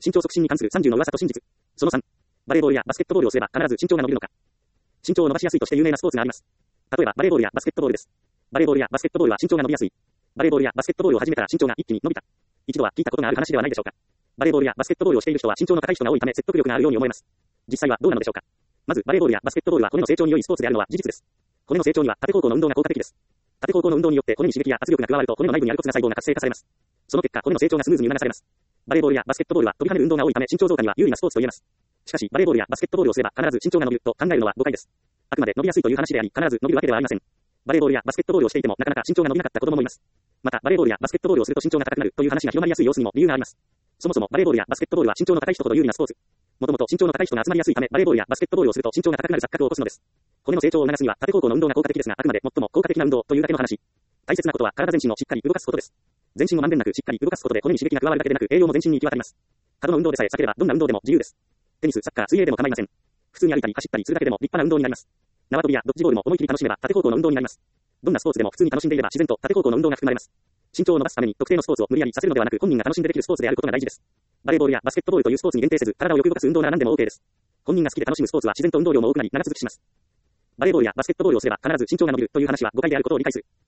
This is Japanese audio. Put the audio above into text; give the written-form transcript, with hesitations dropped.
身長促進に関する30の噂と真実。その3。バレーボールやバスケットボールをすれば必ず身長が伸びるのか。身長を伸ばしやすいとして有名なスポーツがあります。例えばバレーボールやバスケットボールです。バレーボールやバスケットボールは身長が伸びやすい。バレーボールやバスケットボールを始めたら身長が一気に伸びた。一度は聞いたことがある話ではないでしょうか。バレーボールやバスケットボールをしている人は身長の高い人が多いため説得力があるように思えます。実際はどうなのでしょうか。まずバレーボールやバスケットボールは骨の成長に良いスポーツであるのは事実です。骨の成長には縦方向の運動が効果的です。縦方向の運動によって骨に刺激や圧力が加わると骨の内部にある骨が細胞が活性化されます。その結果骨の成長がスムーズに促されます。バレーボールやバスケットボールは飛び跳ねる運動が多いため身長増加には有利なスポーツと言えます。しかしバレーボールやバスケットボールをすれば必ず身長が伸びると考えるのは誤解です。あくまで伸びやすいという話であり必ず伸びるわけではありません。バレーボールやバスケットボールをしていてもなかなか身長が伸びなかった子供もいます。またバレーボールやバスケットボールをすると身長が高くなるという話が広まりやすい様子にも理由があります。そもそもバレーボールやバスケットボールは身長の高い人ほど有利なスポーツ。もともと身長の高い人が集まりやすいためバレーボールやバスケットボールをすると身長が高くなる錯覚を起こすのです。骨の成長を促すには縦方向の運動が効果的ですがあくまで最も効果的な運動というだけの話。大切なことは体全身をしっかり動かすことです。全身をまんべんなくしっかり動かすことで骨に刺激が加わるだけでなく栄養も全身に行き渡ります。可動の運動でさえ避ければどんな運動でも自由です。テニス、サッカー、水泳でも構いません。普通に歩いたり走ったりするだけでも立派な運動になります。縄跳びやドッジボールも思い切り楽しめば縦方向の運動になります。どんなスポーツでも普通に楽しんでいれば自然と縦方向の運動が含まれます。身長を伸ばすために特定のスポーツを無理やりさせるのではなく本人が楽しんでできるスポーツであることが大事です。バレーボールやバスケットボールというスポーツに限定せず体をよく動かす運動なら何でも OK です。本人が好きで楽しむスポーツは自然と運動量も多くなり長続きします。バレーボールやバスケットボールをすれば必ず身長が伸びるという話は誤解であることを理解する。